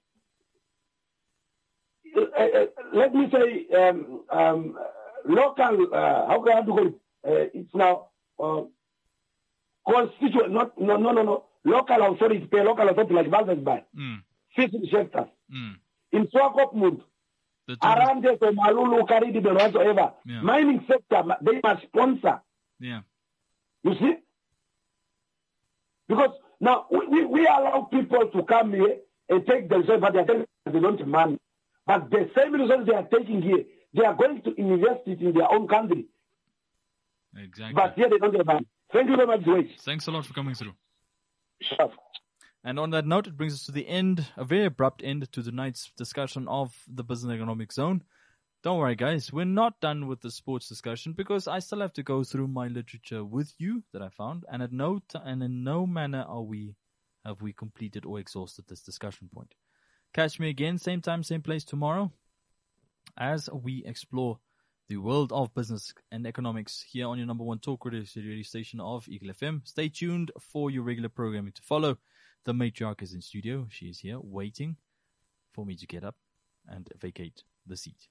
Let me say local. How can I do it? It's now constituent. No. Local authorities pay local authorities like Valvesberg. Fishing sectors in Swakopmund. Around there, so Malulu, Karidi, and whatsoever. Mining sector, they must sponsor.
Yeah.
You see? Because now we allow people to come here and take the resources, but they don't have money. But the same resources they are taking here, they are going to invest it in their own country.
Exactly.
But here they don't have money. Thank you very much, Dwayne.
Thanks a lot for coming through.
Sure.
And on that note, it brings us to the end, a very abrupt end to tonight's discussion of the Business Economic Zone. Don't worry, guys. We're not done with the sports discussion because I still have to go through my literature with you that I found. And in no manner have we completed or exhausted this discussion point. Catch me again, same time, same place tomorrow as we explore the world of business and economics here on your number one talk radio station of Eagle FM. Stay tuned for your regular programming to follow. The matriarch is in studio. She is here waiting for me to get up and vacate the seat.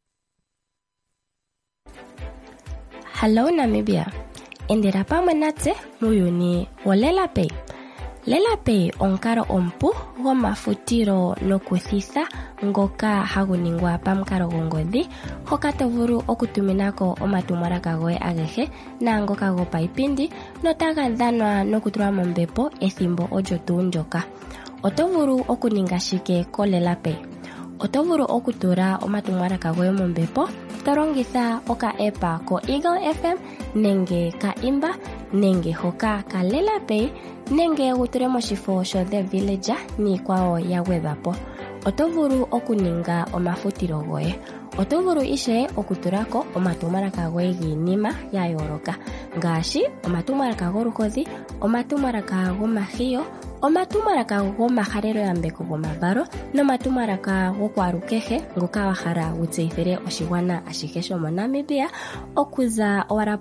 Hello Namibia. Indira pa manatse muyuni o LelaPay. LelaPay onkaro ompu go mafutiro no kuthitha ngoka haguningwa pamukalo gongodhi hoka tovulu okutuminako omatumwalaka goye agehe na ngoka gopaipindi notaga dhanwa nokutulwa mombepo ethimbo olyo tuu ndyoka. Oto vulu okuninga shike ko LelaPay. Oto vulu okutula omatumwalaka goye mombepo tolongitha oka-epa ko Eagle FM nenge ka Imba nenge hoka ka LelaPay nenge utule moshifo sho The Villager niikwawo ya gwedhwapo. Oto vulu okuninga omafutilo goye. Oto vulu ishe okutulako omatumwalaka goye giinima ya yooloka ngaashi omatumwalaka goluhodhi, omatumwalaka gomahiyo, omatumwalaka gomahalelo yambeko gomavalo nomatumwalaka gokwalukehe ngoka wa hala wutseyithile oshigwana ashihe shomo Namibia okuza owala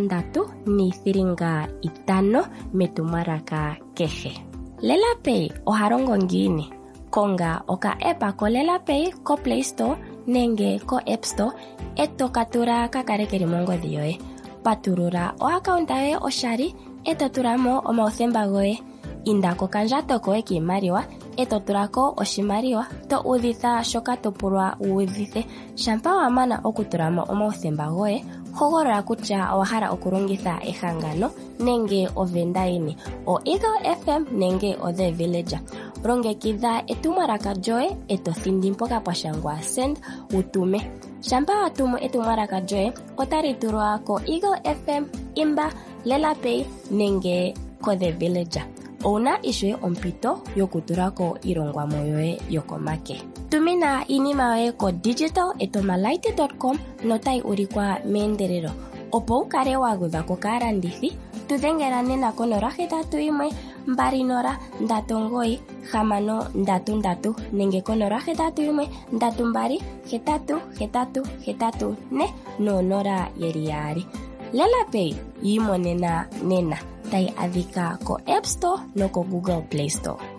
$3.50 metumwalaka kehe. LelaPay ohalongo ngiini? Konga oka-app ko LelaPay ko Play Store nenge ko App Store eto katula kakale keli mongodhi yoye. Patulula o-account yoye oshali eto tulamo omauthemba goye. Inda kokandjato koye kiimaliwa eto tulako oshimaliwa to udhitha shoka to pulwa uudhithe. Shampa wa mana okutulamo omauthemba goye, hogolola kutya owa hala okulongitha ehangano nenge ovenda yini, o Eagle FM nenge o The Villager. Longekidha etumwalaka lyoye eto thindi mpoka pwa shangwa send utume. Shampa wa tumu etumwalaka lyoye otali tulwa ko Eagle FM, Imba, LelaPay nenge ko The Villager. Una ishwe ompito yokutulako ilongwamo yoye yokomake. Tumina inima yoye ko digital@omalight.com notai ulikwa meendelelo. Opo ukale wagudhako kaalandithi, tudhengela nena ko 0813939633 nenge ko 0813288884 LelaPay yiimonena nena. Tai adhika ko App Store no ko Google Play Store.